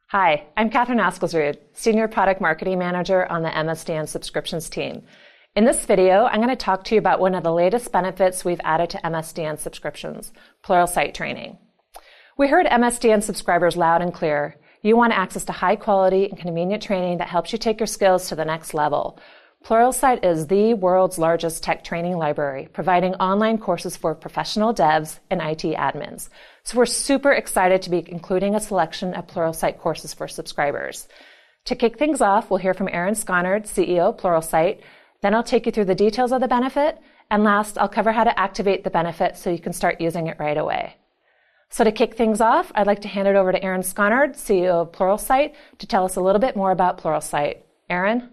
Hi, I'm Catherine Askelrud, Senior Product Marketing Manager on the MSDN Subscriptions team. In this video, I'm going to talk to you about one of the latest benefits we've added to MSDN subscriptions, Pluralsight training. We heard MSDN subscribers loud and clear. You want access to high quality and convenient training that helps you take your skills to the next level. Pluralsight is the world's largest tech training library, providing online courses for professional devs and IT admins. So we're super excited to be including a selection of Pluralsight courses for subscribers. To kick things off, we'll hear from Aaron Skonnard, CEO of Pluralsight. Then I'll take you through the details of the benefit. And last, I'll cover how to activate the benefit so you can start using it right away. So to kick things off, I'd like to hand it over to Aaron Skonnard, CEO of Pluralsight, to tell us a little bit more about Pluralsight. Aaron?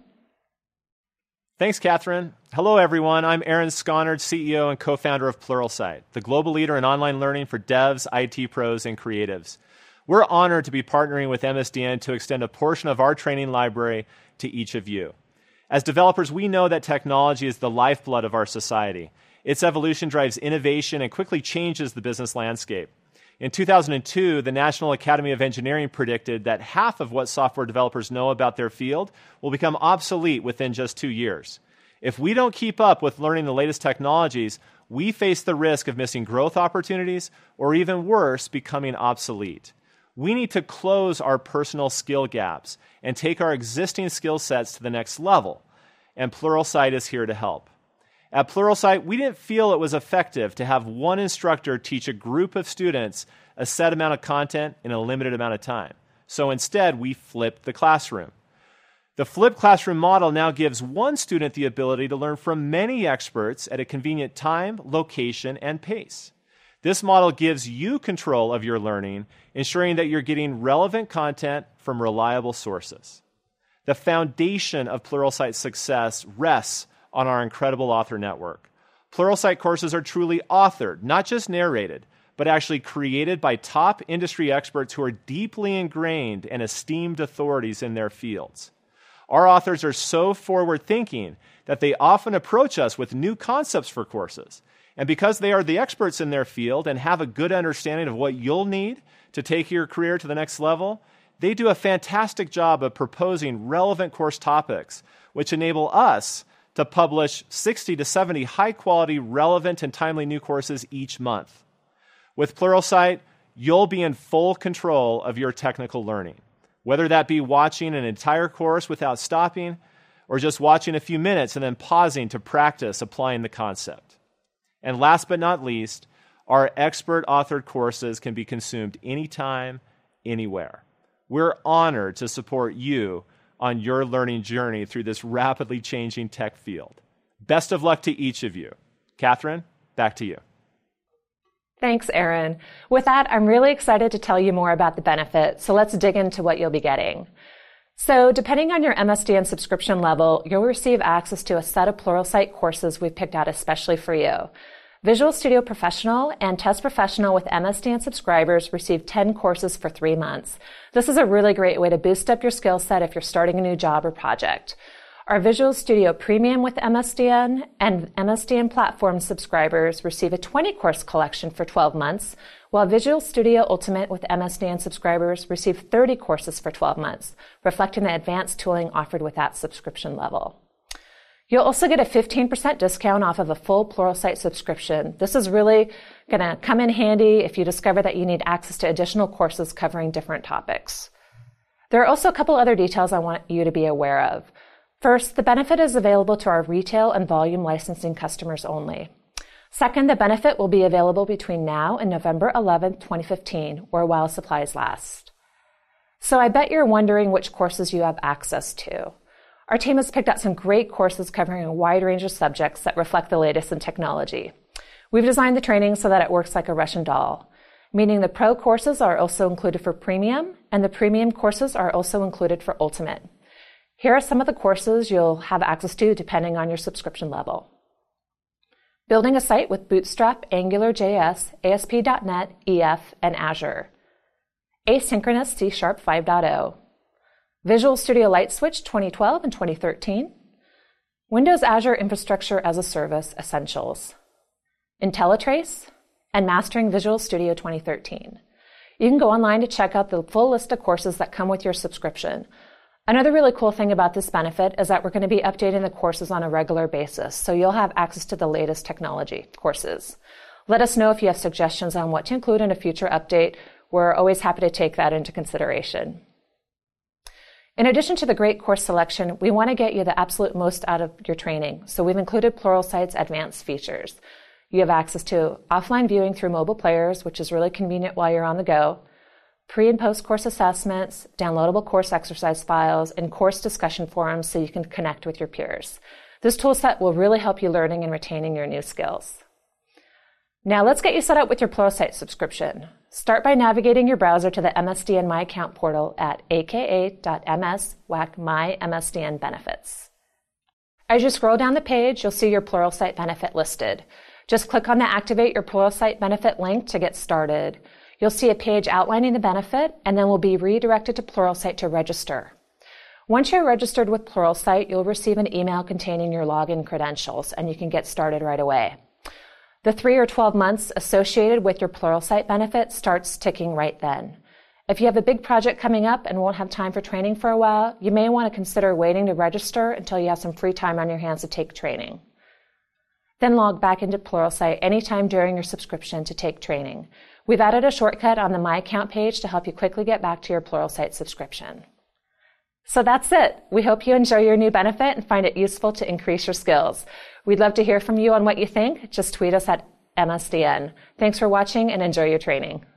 Thanks, Catherine. Hello, everyone. I'm Aaron Skonnard, CEO and co-founder of Pluralsight, the global leader in online learning for devs, IT pros, and creatives. We're honored to be partnering with MSDN to extend a portion of our training library to each of you. As developers, we know that technology is the lifeblood of our society. Its evolution drives innovation and quickly changes the business landscape. In 2002, the National Academy of Engineering predicted that half of what software developers know about their field will become obsolete within just 2 years. If we don't keep up with learning the latest technologies, we face the risk of missing growth opportunities, or even worse, becoming obsolete. We need to close our personal skill gaps and take our existing skill sets to the next level, and Pluralsight is here to help. At Pluralsight, we didn't feel it was effective to have one instructor teach a group of students a set amount of content in a limited amount of time. So instead, we flipped the classroom. The flipped classroom model now gives one student the ability to learn from many experts at a convenient time, location, and pace. This model gives you control of your learning, ensuring that you're getting relevant content from reliable sources. The foundation of Pluralsight's success rests on our incredible author network. Pluralsight courses are truly authored, not just narrated, but actually created by top industry experts who are deeply ingrained and esteemed authorities in their fields. Our authors are so forward-thinking that they often approach us with new concepts for courses. And because they are the experts in their field and have a good understanding of what you'll need to take your career to the next level, they do a fantastic job of proposing relevant course topics, which enable us to publish 60 to 70 high-quality, relevant, and timely new courses each month. With Pluralsight, you'll be in full control of your technical learning, whether that be watching an entire course without stopping, or just watching a few minutes and then pausing to practice applying the concept. And last but not least, our expert-authored courses can be consumed anytime, anywhere. We're honored to support you on your learning journey through this rapidly changing tech field. Best of luck to each of you. Catherine, back to you. Thanks, Aaron. With that, I'm really excited to tell you more about the benefit, so let's dig into what you'll be getting. So, depending on your MSDN subscription level, you'll receive access to a set of Pluralsight courses we've picked out especially for you. Visual Studio Professional and Test Professional with MSDN subscribers receive 10 courses for 3 months. This is a really great way to boost up your skill set if you're starting a new job or project. Our Visual Studio Premium with MSDN and MSDN Platform subscribers receive a 20-course collection for 12 months, while Visual Studio Ultimate with MSDN subscribers receive 30 courses for 12 months, reflecting the advanced tooling offered with that subscription level. You'll also get a 15% discount off of a full Pluralsight subscription. This is really going to come in handy if you discover that you need access to additional courses covering different topics. There are also a couple other details I want you to be aware of. First, the benefit is available to our retail and volume licensing customers only. Second, the benefit will be available between now and November 11th, 2015, or while supplies last. So I bet you're wondering which courses you have access to. Our team has picked out some great courses covering a wide range of subjects that reflect the latest in technology. We've designed the training so that it works like a Russian doll, meaning the Pro courses are also included for Premium, and the Premium courses are also included for Ultimate. Here are some of the courses you'll have access to depending on your subscription level. Building a site with Bootstrap, AngularJS, ASP.NET, EF, and Azure. Asynchronous C# 5.0. Visual Studio LightSwitch 2012 and 2013, Windows Azure Infrastructure as a Service Essentials, IntelliTrace, and Mastering Visual Studio 2013. You can go online to check out the full list of courses that come with your subscription. Another really cool thing about this benefit is that we're going to be updating the courses on a regular basis, so you'll have access to the latest technology courses. Let us know if you have suggestions on what to include in a future update. We're always happy to take that into consideration. In addition to the great course selection, we want to get you the absolute most out of your training, so we've included Pluralsight's advanced features. You have access to offline viewing through mobile players, which is really convenient while you're on the go, pre- and post-course assessments, downloadable course exercise files, and course discussion forums so you can connect with your peers. This toolset will really help you learning and retaining your new skills. Now let's get you set up with your Pluralsight subscription. Start by navigating your browser to the MSDN My Account portal at aka.ms/MyMSDN benefits. As you scroll down the page, you'll see your Pluralsight benefit listed. Just click on the Activate Your Pluralsight benefit link to get started. You'll see a page outlining the benefit, and then will be redirected to Pluralsight to register. Once you're registered with Pluralsight, you'll receive an email containing your login credentials, and you can get started right away. The 3 or 12 months associated with your Pluralsight benefit starts ticking right then. If you have a big project coming up and won't have time for training for a while, you may want to consider waiting to register until you have some free time on your hands to take training. Then log back into Pluralsight anytime during your subscription to take training. We've added a shortcut on the My Account page to help you quickly get back to your Pluralsight subscription. So that's it. We hope you enjoy your new benefit and find it useful to increase your skills. We'd love to hear from you on what you think. Just tweet us at MSDN. Thanks for watching and enjoy your training.